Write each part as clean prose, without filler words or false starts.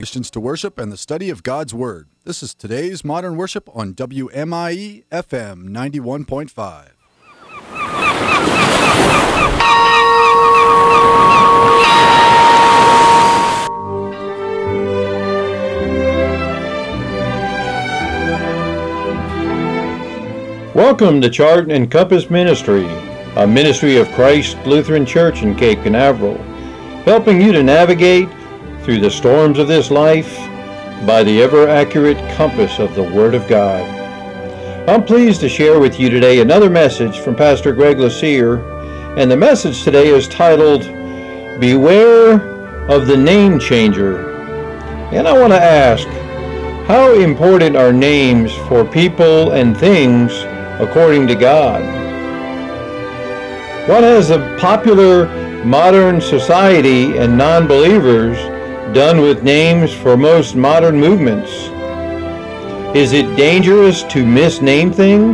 Christians to worship and the study of God's Word. This is today's Modern Worship on WMIE FM 91.5. Welcome to Chart and Compass Ministry, a ministry of Christ Lutheran Church in Cape Canaveral, helping you to navigate through the storms of this life by the ever-accurate compass of the Word of God. I'm pleased to share with you today another message from Pastor Greg Lucier, and the message today is titled, Beware of the Name Changer. And I want to ask, how important are names for people and things according to God? What has the popular modern society and non-believers done with names for most modern movements? Is it dangerous to misname things?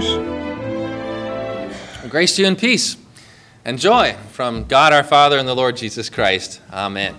Grace to you and peace and joy from God our Father and the Lord Jesus Christ. Amen.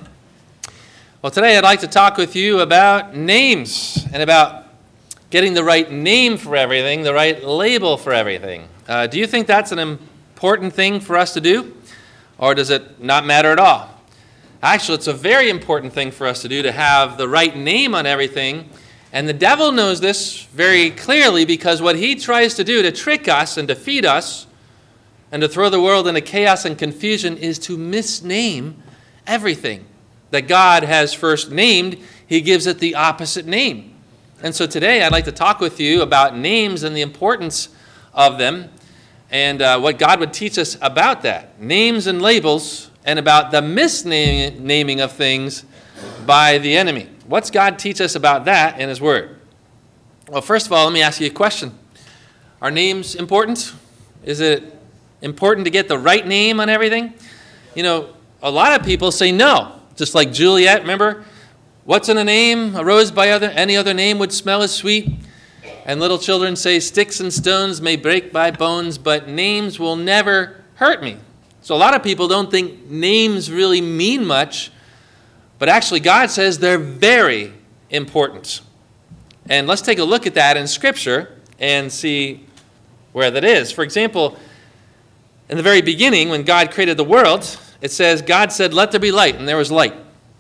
Well, today I'd like to talk with you about names and about getting the right name for everything, the right label for everything. Do you think that's an important thing for us to do, or does it not matter at all? Actually, it's a very important thing for us to do, to have the right name on everything. And the devil knows this very clearly, because what he tries to do to trick us and defeat us and to throw the world into chaos and confusion is to misname everything that God has first named. He gives it the opposite name. And so today I'd like to talk with you about names and the importance of them and what God would teach us about that. Names and labels, and about the misnaming of things by the enemy. What's God teach us about that in His Word? Well, first of all, let me ask you a question. Are names important? Is it important to get the right name on everything? You know, a lot of people say no. Just like Juliet, remember? What's in a name? A rose by any other name would smell as sweet. And little children say, sticks and stones may break my bones, but names will never hurt me. So a lot of people don't think names really mean much, but actually God says they're very important. And let's take a look at that in Scripture and see where that is. For example, in the very beginning, when God created the world, it says, God said, let there be light, and there was light.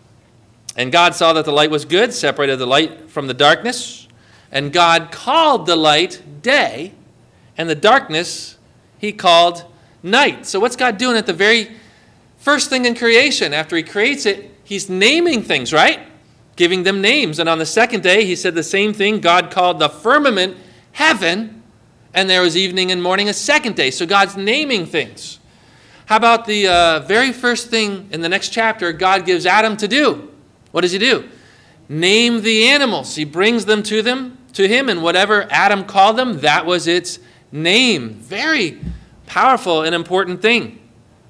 And God saw that the light was good, separated the light from the darkness, and God called the light day, and the darkness He called night. So what's God doing at the very first thing in creation? After He creates it, He's naming things, right? Giving them names. And on the second day, He said the same thing. God called the firmament heaven, and there was evening and morning a second day. So God's naming things. How about the very first thing in the next chapter God gives Adam to do? What does He do? Name the animals. He brings them to Him, and whatever Adam called them, that was its name. Very powerful and important thing.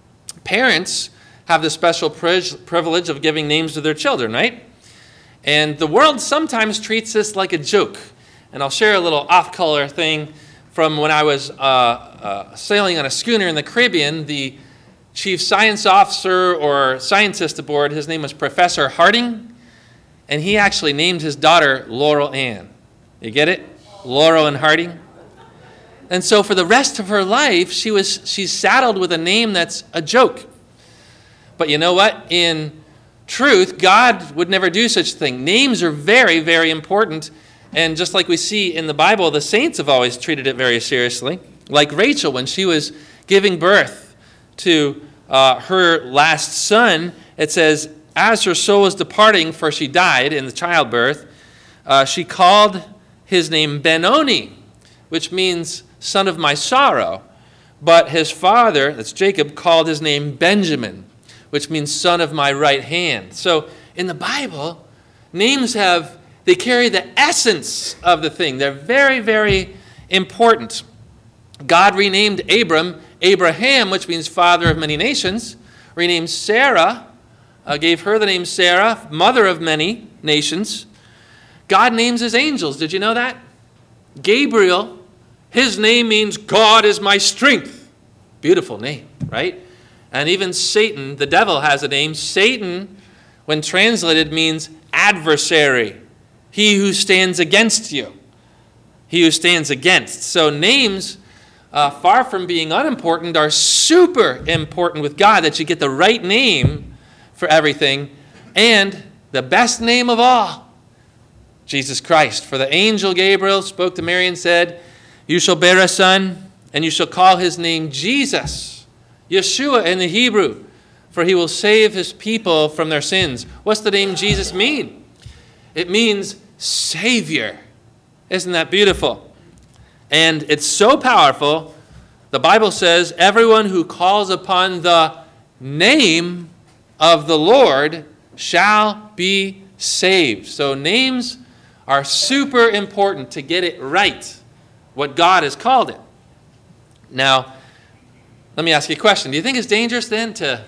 Parents have the special privilege of giving names to their children, right? And the world sometimes treats this like a joke. And I'll share a little off-color thing from when I was sailing on a schooner in the Caribbean. The chief science officer or scientist aboard, his name was Professor Harding, and he actually named his daughter Laurel Ann. You get it? Laurel and Harding. And so for the rest of her life, she's saddled with a name that's a joke. But you know what? In truth, God would never do such a thing. Names are very, very important. And just like we see in the Bible, the saints have always treated it very seriously. Like Rachel, when she was giving birth to her last son, it says, as her soul was departing, for she died in the childbirth, she called his name Benoni, which means son of my sorrow. But his father, that's Jacob, called his name Benjamin, which means son of my right hand. So in the Bible, names they carry the essence of the thing. They're very, very important. God renamed Abram Abraham, which means father of many nations. Renamed Sarah, gave her the name Sarah, mother of many nations. God names His angels. Did you know that? Gabriel, his name means God is my strength. Beautiful name, right? And even Satan, the devil, has a name. Satan, when translated, means adversary, he who stands against you, he who stands against. So names, far from being unimportant, are super important with God, that you get the right name for everything, and the best name of all, Jesus Christ. For the angel Gabriel spoke to Mary and said, "You shall bear a son, and you shall call his name Jesus," Yeshua in the Hebrew, "for he will save his people from their sins." What's the name Jesus mean? It means Savior. Isn't that beautiful? And it's so powerful, the Bible says, everyone who calls upon the name of the Lord shall be saved. So names are super important to get it right, what God has called it. Now, let me ask you a question. Do you think it's dangerous then to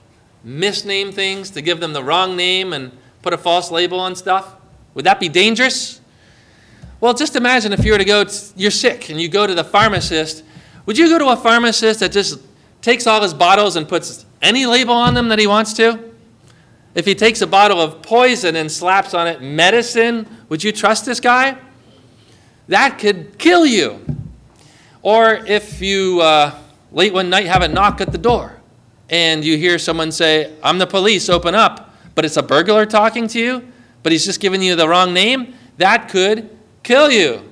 misname things, to give them the wrong name and put a false label on stuff? Would that be dangerous? Well, just imagine if you were to go, you're sick, and you go to the pharmacist. Would you go to a pharmacist that just takes all his bottles and puts any label on them that he wants to? If he takes a bottle of poison and slaps on it medicine, would you trust this guy? That could kill you. Or if you, late one night, have a knock at the door, and you hear someone say, "I'm the police, open up," but it's a burglar talking to you, but he's just giving you the wrong name, that could kill you.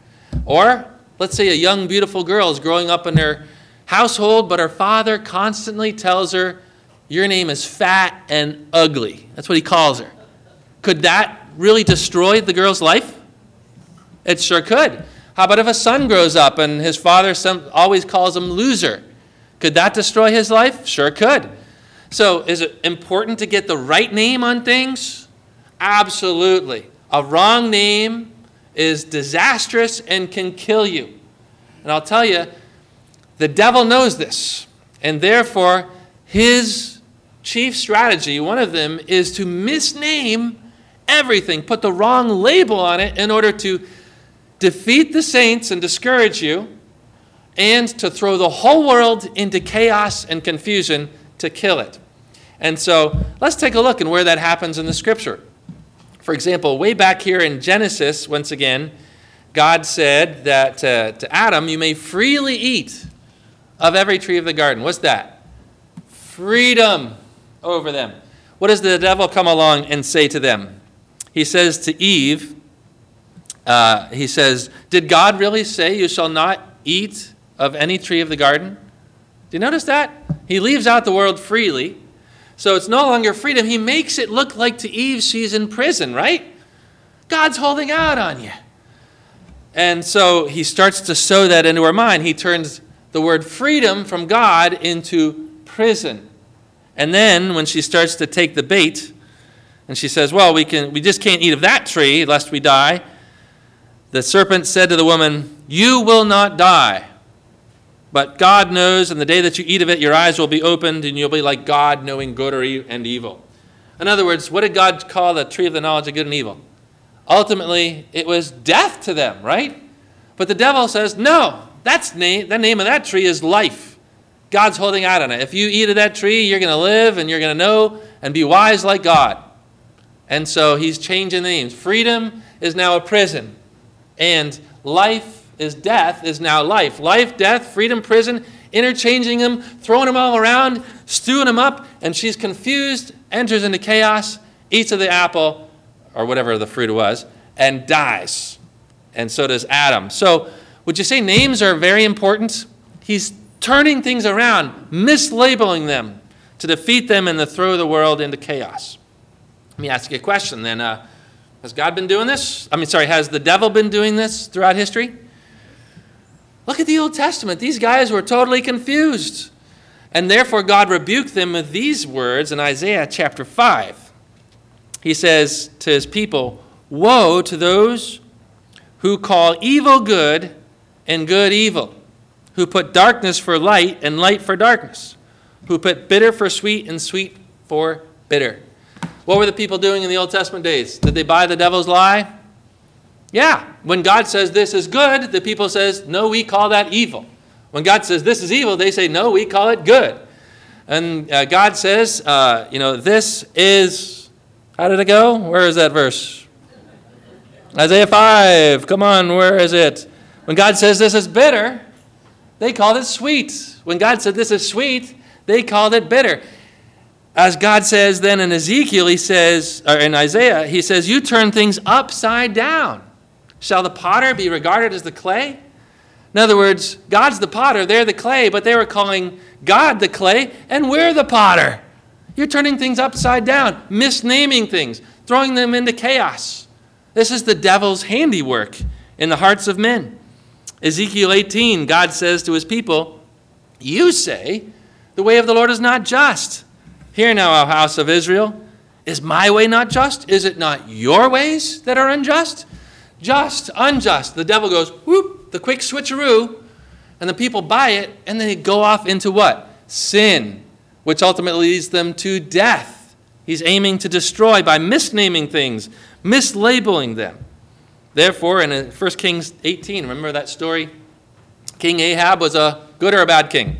Or let's say a young, beautiful girl is growing up in her household, but her father constantly tells her, "Your name is fat and ugly." That's what he calls her. Could that really destroy the girl's life? It sure could. How about if a son grows up and his father always calls him loser? Could that destroy his life? Sure could. So is it important to get the right name on things? Absolutely. A wrong name is disastrous and can kill you. And I'll tell you, the devil knows this. And therefore, his chief strategy, one of them, is to misname everything, put the wrong label on it in order to defeat the saints and discourage you, and to throw the whole world into chaos and confusion to kill it. And so let's take a look at where that happens in the scripture. For example, way back here in Genesis, once again, God said that to Adam, "You may freely eat of every tree of the garden." What's that? Freedom over them. What does the devil come along and say to them? He says to Eve, he says, "Did God really say you shall not eat of any tree of the garden?" Do you notice that? He leaves out the word freely. So it's no longer freedom. He makes it look like to Eve she's in prison, right? God's holding out on you. And so he starts to sow that into her mind. He turns the word freedom from God into prison. And then when she starts to take the bait, and she says, "Well, we just can't eat of that tree lest we die," the serpent said to the woman, "You will not die. But God knows, and the day that you eat of it, your eyes will be opened, and you'll be like God, knowing good and evil." In other words, what did God call the tree of the knowledge of good and evil? Ultimately, it was death to them, right? But the devil says, no, the name of that tree is life. God's holding out on it. If you eat of that tree, you're going to live, and you're going to know and be wise like God. And so he's changing the names. Freedom is now a prison, and life is death is now life. Life, death, freedom, prison, interchanging them, throwing them all around, stewing them up, and she's confused, enters into chaos, eats of the apple, or whatever the fruit was, and dies. And so does Adam. So would you say names are very important? He's turning things around, mislabeling them to defeat them and to throw the world into chaos. Let me ask you a question then. Has God been doing this? Has the devil been doing this throughout history? Look at the Old Testament. These guys were totally confused. And therefore God rebuked them with these words in Isaiah chapter 5. He says to his people, "Woe to those who call evil good and good evil, who put darkness for light and light for darkness, who put bitter for sweet and sweet for bitter." What were the people doing in the Old Testament days? Did they buy the devil's lie? Yeah. When God says this is good, the people says, no, we call that evil. When God says this is evil, they say, no, we call it good. And God says, this is, How did it go? Where is that verse? Isaiah 5. Come on, where is it? When God says this is bitter, they called it sweet. When God said this is sweet, they called it bitter. As God says then in Ezekiel, he says, or in Isaiah, he says, you turn things upside down. Shall the potter be regarded as the clay? In other words, God's the potter, they're the clay, but they were calling God the clay, and we're the potter. You're turning things upside down, misnaming things, throwing them into chaos. This is the devil's handiwork in the hearts of men. Ezekiel 18, God says to his people, you say, the way of the Lord is not just. Hear now, O house of Israel, is my way not just? Is it not your ways that are unjust? Just, unjust. The devil goes, whoop, the quick switcheroo, and the people buy it, and they go off into what? Sin, which ultimately leads them to death. He's aiming to destroy by misnaming things, mislabeling them. Therefore, in 1 Kings 18, remember that story? King Ahab was a good or a bad king?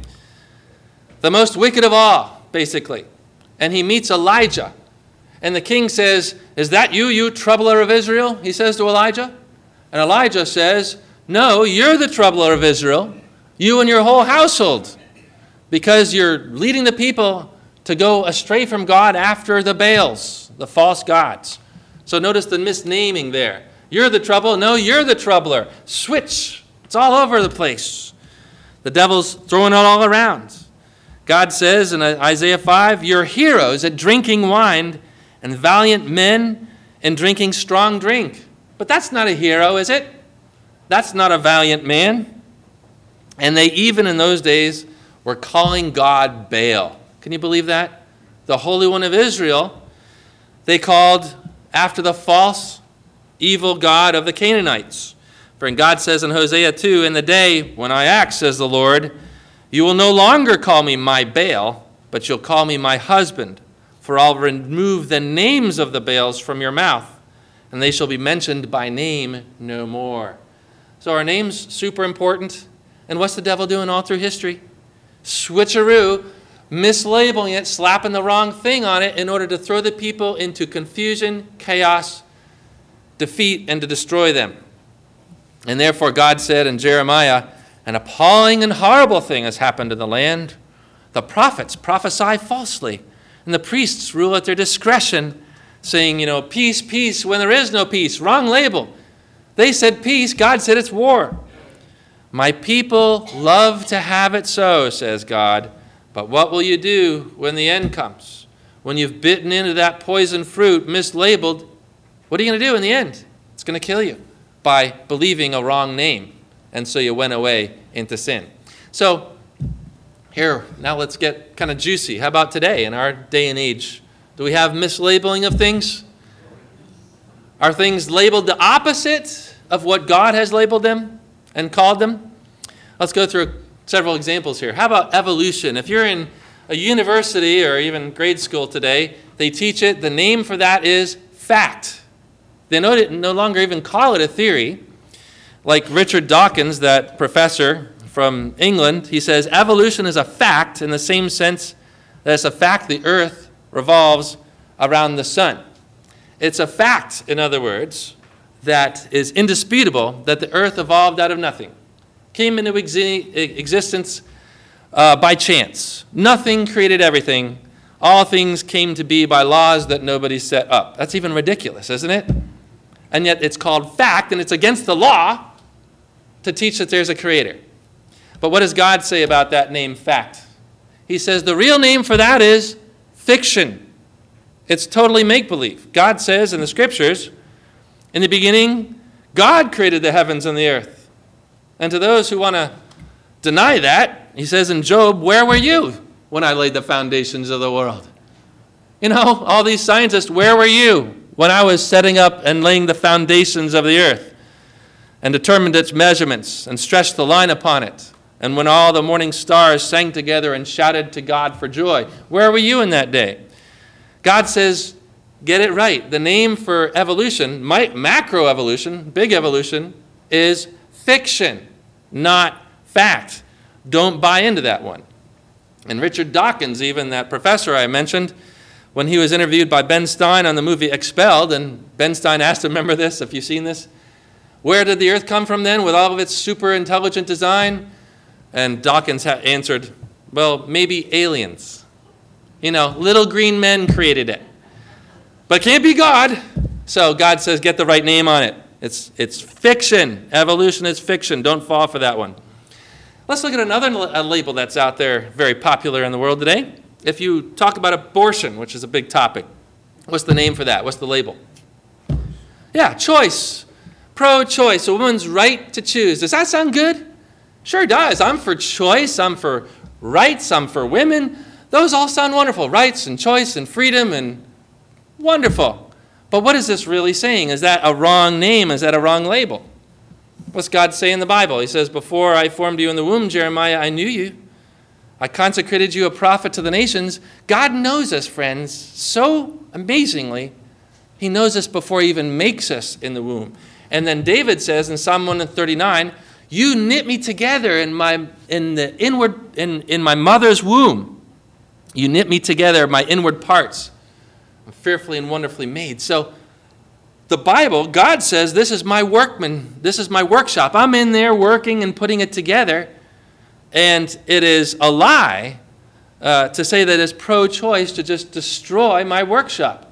The most wicked of all, basically. And he meets Elijah. And the king says, is that you, you troubler of Israel? He says to Elijah. And Elijah says, no, you're the troubler of Israel, you and your whole household, because you're leading the people to go astray from God after the Baals, the false gods. So notice the misnaming there. You're the trouble. No, you're the troubler. Switch. It's all over the place. The devil's throwing it all around. God says in Isaiah 5, you're heroes at drinking wine and valiant men in drinking strong drink. But that's not a hero, is it? That's not a valiant man. And they even in those days were calling God Baal. Can you believe that? The Holy One of Israel, they called after the false, evil god of the Canaanites. For God says in Hosea 2, in the day when I act, says the Lord, you will no longer call me my Baal, but you'll call me my husband, for I'll remove the names of the Baals from your mouth, and they shall be mentioned by name no more. So are names super important? And what's the devil doing all through history? Switcheroo, mislabeling it, slapping the wrong thing on it in order to throw the people into confusion, chaos, defeat, and to destroy them. And therefore God said in Jeremiah, an appalling and horrible thing has happened to the land. The prophets prophesy falsely, and the priests rule at their discretion, saying, peace, peace, when there is no peace. Wrong label. They said peace, God said it's war. My people love to have it so, says God, but what will you do when the end comes? When you've bitten into that poison fruit, mislabeled, what are you going to do in the end? It's going to kill you by believing a wrong name. And so you went away into sin. So here, now let's get kind of juicy. How about today in our day and age? Do we have mislabeling of things? Are things labeled the opposite of what God has labeled them and called them? Let's go through several examples here. How about evolution? If you're in a university or even grade school today, they teach it. The name for that is fact. They no longer even call it a theory. Like Richard Dawkins, that professor from England, he says, evolution is a fact in the same sense that it's a fact the earth revolves around the sun. It's a fact, in other words, that is indisputable that the earth evolved out of nothing. Came into existence by chance. Nothing created everything. All things came to be by laws that nobody set up. That's even ridiculous, isn't it? And yet it's called fact, and it's against the law to teach that there's a creator. But what does God say about that name, fact? He says the real name for that is fiction. It's totally make-believe. God says in the scriptures, in the beginning, God created the heavens and the earth. And to those who want to deny that, he says in Job, where were you when I laid the foundations of the world? All these scientists, where were you when I was setting up and laying the foundations of the earth and determined its measurements and stretched the line upon it? And when all the morning stars sang together and shouted to God for joy, where were you in that day? God says, get it right. The name for evolution, macroevolution, big evolution, is fiction, not fact. Don't buy into that one. And Richard Dawkins, even that professor I mentioned, when he was interviewed by Ben Stein on the movie Expelled, and Ben Stein asked him, remember this, if you've seen this? Where did the earth come from then with all of its super intelligent design? And Dawkins answered, well, maybe aliens. Little green men created it. But it can't be God. So God says, get the right name on it. It's fiction. Evolution is fiction. Don't fall for that one. Let's look at another label that's out there, very popular in the world today. If you talk about abortion, which is a big topic, what's the name for that? What's the label? Yeah, choice. Pro-choice, a woman's right to choose. Does that sound good? Sure does. I'm for choice. I'm for rights. I'm for women. Those all sound wonderful. Rights and choice and freedom and wonderful. But what is this really saying? Is that a wrong name? Is that a wrong label? What's God say in the Bible? He says, before I formed you in the womb, Jeremiah, I knew you. I consecrated you a prophet to the nations. God knows us, friends, so amazingly. He knows us before he even makes us in the womb. And then David says in Psalm 139, you knit me together in my mother's womb. You knit me together, my inward parts. I'm fearfully and wonderfully made. So the Bible, God says, this is my workman. This is my workshop. I'm in there working and putting it together. And it is a lie to say that it's pro-choice to just destroy my workshop.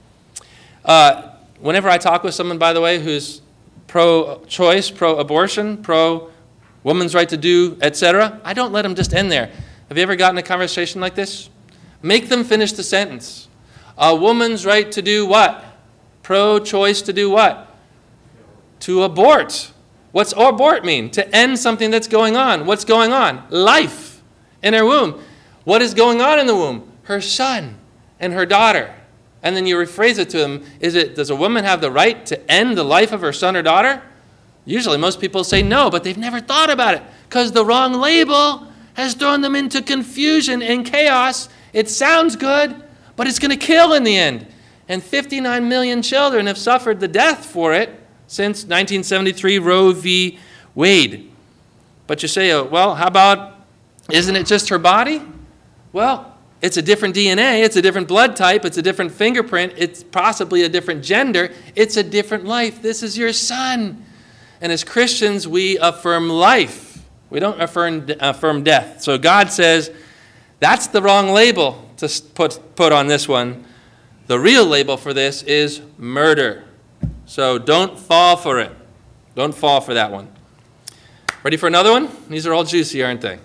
Whenever I talk with someone, by the way, who's pro-choice, pro-abortion, pro-woman's right to do, etc., I don't let them just end there. Have you ever gotten a conversation like this? Make them finish the sentence. A woman's right to do what? Pro-choice to do what? To abort. What's abort mean? To end something that's going on. What's going on? Life in her womb. What is going on in the womb? Her son and her daughter. And then you rephrase it to them, does a woman have the right to end the life of her son or daughter? Usually most people say no, but they've never thought about it because the wrong label has thrown them into confusion and chaos. It sounds good, but it's going to kill in the end. And 59 million children have suffered the death for it since 1973 Roe v. Wade. But you say, well, how about, isn't it just her body? Well, it's a different DNA, it's a different blood type, it's a different fingerprint, it's possibly a different gender, it's a different life. This is your son. And as Christians, we affirm life. We don't affirm death. So God says, that's the wrong label to put on this one. The real label for this is murder. So don't fall for it. Don't fall for that one. Ready for another one? These are all juicy, aren't they?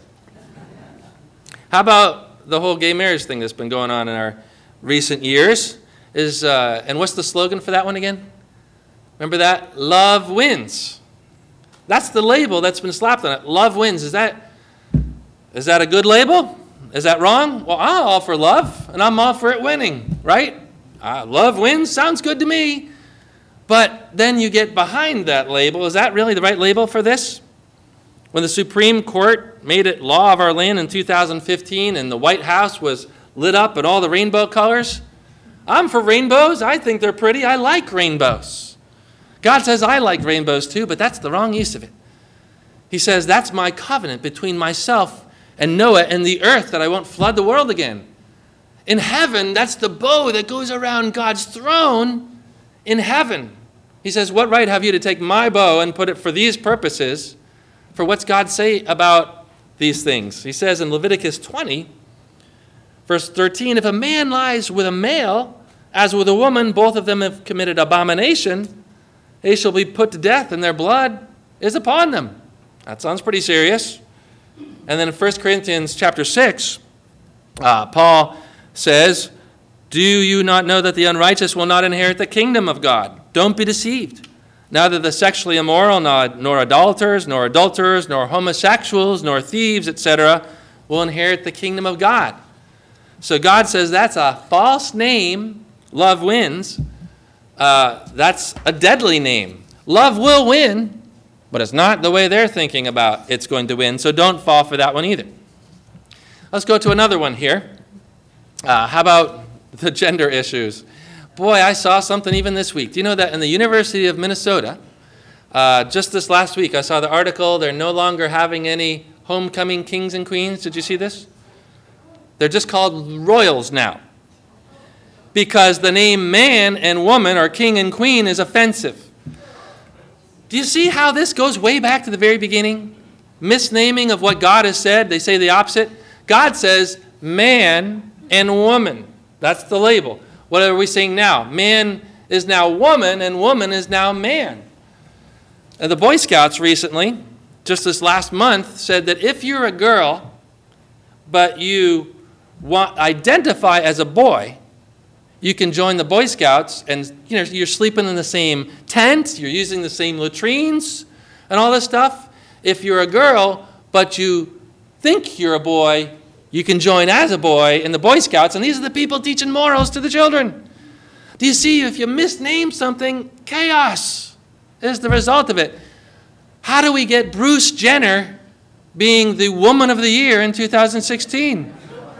How about the whole gay marriage thing that's been going on in our recent years? And what's the slogan for that one again? Remember that? Love wins. That's the label that's been slapped on it. Love wins. Is that a good label? Is that wrong? Well, I'm all for love, and I'm all for it winning, right? Love wins. Sounds good to me. But then you get behind that label. Is that really the right label for this? When the Supreme Court made it law of our land in 2015 and the White House was lit up in all the rainbow colors, I'm for rainbows. I think they're pretty. I like rainbows. God says I like rainbows too, but that's the wrong use of it. He says that's my covenant between myself and Noah and the earth, that I won't flood the world again. In heaven, that's the bow that goes around God's throne in heaven. He says, what right have you to take my bow and put it for these purposes? For what's God say about these things? He says in Leviticus 20, verse 13, if a man lies with a male, as with a woman, both of them have committed abomination, they shall be put to death, and their blood is upon them. That sounds pretty serious. And then in 1 Corinthians chapter 6, Paul says, do you not know that the unrighteous will not inherit the kingdom of God? Don't be deceived. Neither the sexually immoral, nor adulterers, nor adulterers, nor homosexuals, nor thieves, etc., will inherit the kingdom of God. So God says that's a false name. Love wins. That's a deadly name. Love will win, but it's not the way they're thinking about it's going to win, so don't fall for that one either. Let's go to another one here. How about the gender issues? Boy, I saw something even this week. Do you know that in the University of Minnesota, just this last week, I saw the article, they're no longer having any homecoming kings and queens. Did you see this? They're just called royals now. because the name man and woman or king and queen is offensive. Do you see how this goes way back to the very beginning? Misnaming of what God has said. They say the opposite. God says man and woman. That's the label. What are we saying now? Man is now woman and woman is now man. And the Boy Scouts recently, just this last month, said that if you're a girl but you identify as a boy, you can join the Boy Scouts, and you're sleeping in the same tent, you're using the same latrines and all this stuff. If you're a girl but you think you're a boy, you can join as a boy in the Boy Scouts, and these are the people teaching morals to the children. Do you see, if you misname something, chaos is the result of it. How do we get Bruce Jenner being the Woman of the Year in 2016?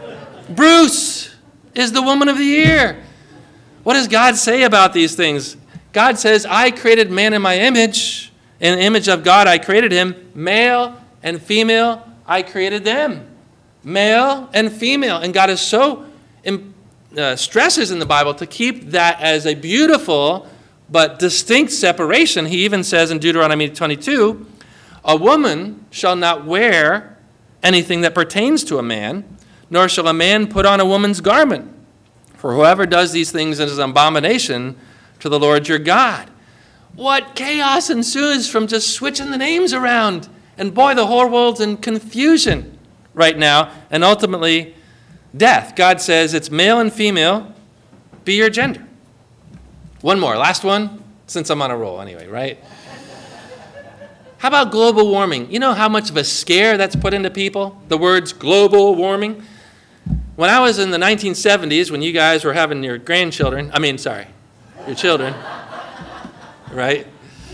Bruce is the Woman of the Year. What does God say about these things? God says, I created man in my image. In the image of God I created him. Male and female I created them. Male and female. And God is so stresses in the Bible to keep that as a beautiful but distinct separation. He even says in Deuteronomy 22, a woman shall not wear anything that pertains to a man, nor shall a man put on a woman's garment. For whoever does these things is an abomination to the Lord your God. What chaos ensues from just switching the names around. And boy, the whole world's in confusion right now. And ultimately, death. God says it's male and female. Be your gender. One more. Last one, since I'm on a roll anyway, right? How about global warming? You know how much of a scare that's put into people? The words global warming? When I was in the 1970s, when you guys were having your children, right?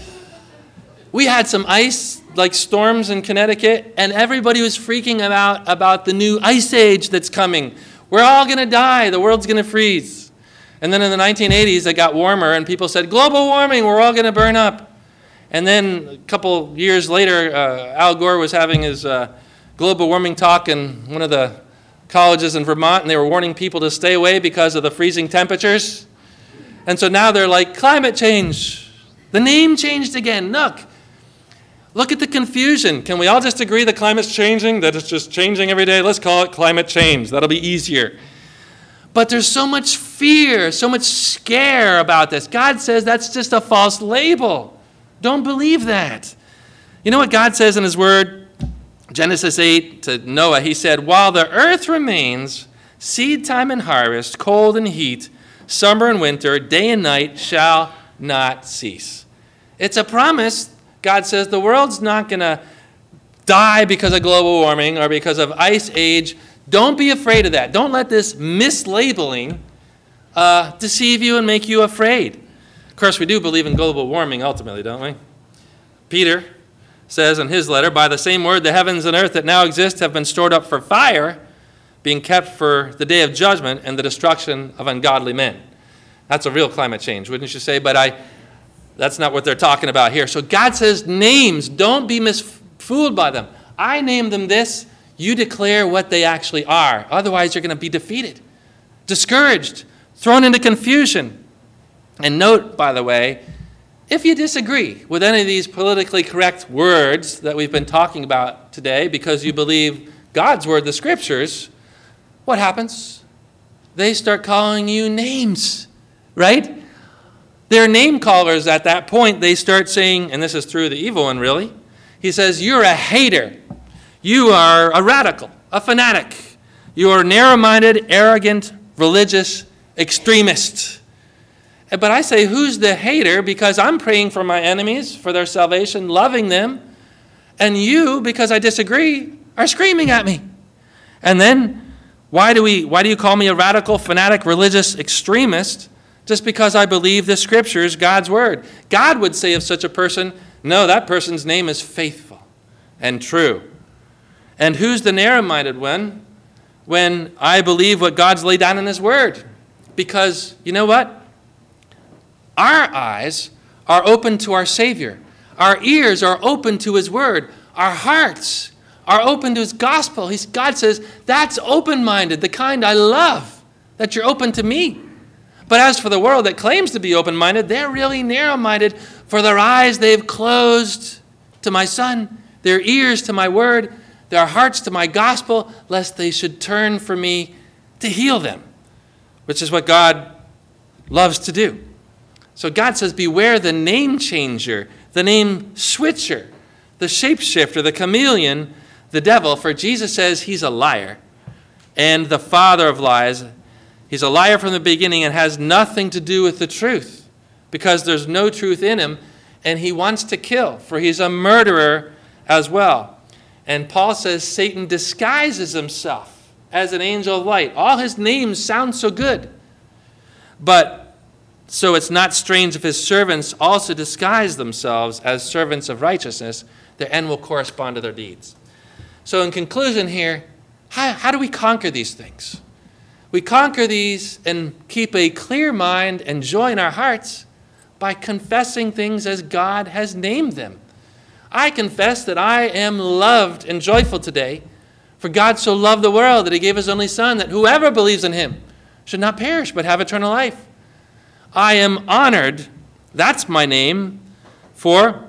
We had some ice, like storms in Connecticut, and everybody was freaking about the new ice age that's coming. We're all going to die. The world's going to freeze. And then in the 1980s, it got warmer, and people said, global warming, we're all going to burn up. And then a couple years later, Al Gore was having his global warming talk in one of the colleges in Vermont, and they were warning people to stay away because of the freezing temperatures. And so now they're like, climate change. The name changed again. Look at the confusion. Can we all just agree that climate's changing, that it's just changing every day? Let's call it climate change. That'll be easier. But there's so much fear, so much scare about this. God says that's just a false label. Don't believe that. You know what God says in his word? Genesis 8 to Noah, he said, while the earth remains, seed time and harvest, cold and heat, summer and winter, day and night shall not cease. It's a promise. God says the world's not going to die because of global warming or because of ice age. Don't be afraid of that. Don't let this mislabeling deceive you and make you afraid. Of course, we do believe in global warming ultimately, don't we? Peter says in his letter, by the same word, the heavens and earth that now exist have been stored up for fire, being kept for the day of judgment and the destruction of ungodly men. That's a real climate change, wouldn't you say? But that's not what they're talking about here. So God says names, don't be fooled by them. I named them this. You declare what they actually are. Otherwise, you're going to be defeated, discouraged, thrown into confusion. And note, by the way, if you disagree with any of these politically correct words that we've been talking about today because you believe God's word, the scriptures, what happens? They start calling you names, right? They're name callers at that point. They start saying, and this is through the evil one really, he says, you're a hater. You are a radical, a fanatic. You are narrow-minded, arrogant, religious extremist. But I say, who's the hater? Because I'm praying for my enemies, for their salvation, loving them. And you, because I disagree, are screaming at me. And then, why do you call me a radical, fanatic, religious extremist? Just because I believe the scriptures, God's word. God would say of such a person, no, that person's name is faithful and true. And who's the narrow-minded one? When I believe what God's laid down in his word. Because, you know what? Our eyes are open to our Savior. Our ears are open to his word. Our hearts are open to his gospel. God says, that's open-minded, the kind I love, that you're open to me. But as for the world that claims to be open-minded, they're really narrow-minded. For their eyes they've closed to my Son, their ears to my word, their hearts to my gospel, lest they should turn for me to heal them, which is what God loves to do. So God says, beware the name changer, the name switcher, the shapeshifter, the chameleon, the devil, for Jesus says he's a liar and the father of lies. He's a liar from the beginning and has nothing to do with the truth because there's no truth in him, and he wants to kill, for he's a murderer as well. And Paul says Satan disguises himself as an angel of light. All his names sound so good. But so it's not strange if his servants also disguise themselves as servants of righteousness. Their end will correspond to their deeds. So in conclusion here, how do we conquer these things? We conquer these and keep a clear mind and joy in our hearts by confessing things as God has named them. I confess that I am loved and joyful today, for God so loved the world that he gave his only Son, that whoever believes in him should not perish but have eternal life. I am honored, that's my name, for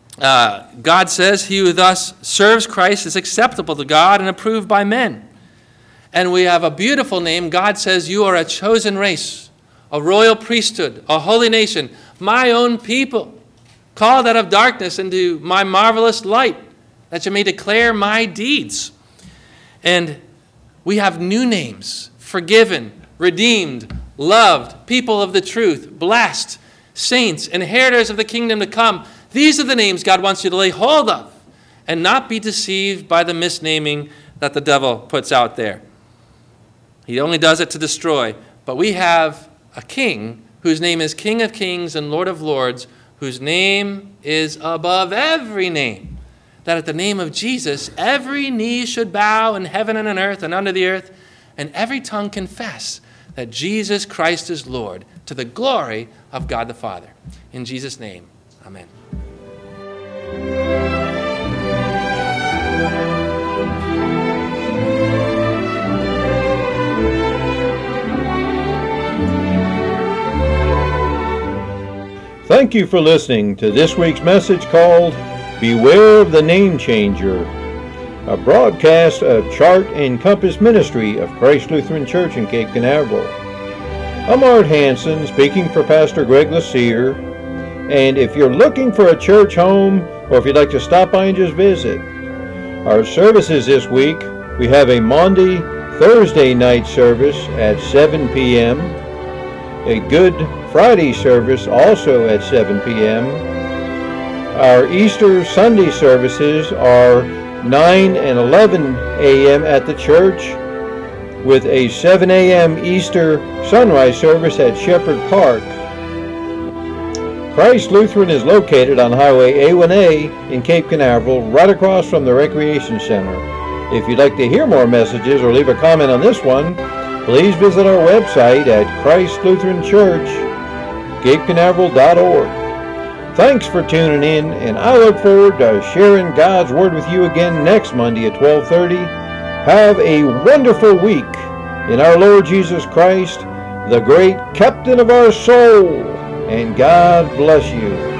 God says he who thus serves Christ is acceptable to God and approved by men. And we have a beautiful name. God says you are a chosen race, a royal priesthood, a holy nation, my own people, called out of darkness into my marvelous light, that you may declare my deeds. And we have new names: forgiven, redeemed, loved, people of the truth, blessed, saints, inheritors of the kingdom to come. These are the names God wants you to lay hold of and not be deceived by the misnaming that the devil puts out there. He only does it to destroy. But we have a king whose name is King of Kings and Lord of Lords, whose name is above every name, that at the name of Jesus every knee should bow in heaven and on earth and under the earth, and every tongue confess that Jesus Christ is Lord, to the glory of God the Father. In Jesus' name, amen. Thank you for listening to this week's message called Beware of the Name Changer, a broadcast of Chart and Compass Ministry of Christ Lutheran Church in Cape Canaveral. I'm Art Hansen, speaking for Pastor Greg Laseer, and if you're looking for a church home, or if you'd like to stop by and just visit, our services this week, we have a Monday, Thursday night service at 7 p.m., a Good Friday service also at 7 p.m. Our Easter Sunday services are 9 and 11 a.m. at the church, with a 7 a.m. Easter sunrise service at Shepherd Park. Christ Lutheran is located on Highway A1A in Cape Canaveral, right across from the Recreation Center. If you'd like to hear more messages or leave a comment on this one, please visit our website at ChristLutheranChurch.CapeCanaveral.org. Thanks for tuning in, and I look forward to sharing God's Word with you again next Monday at 12:30. Have a wonderful week in our Lord Jesus Christ, the great captain of our soul, and God bless you.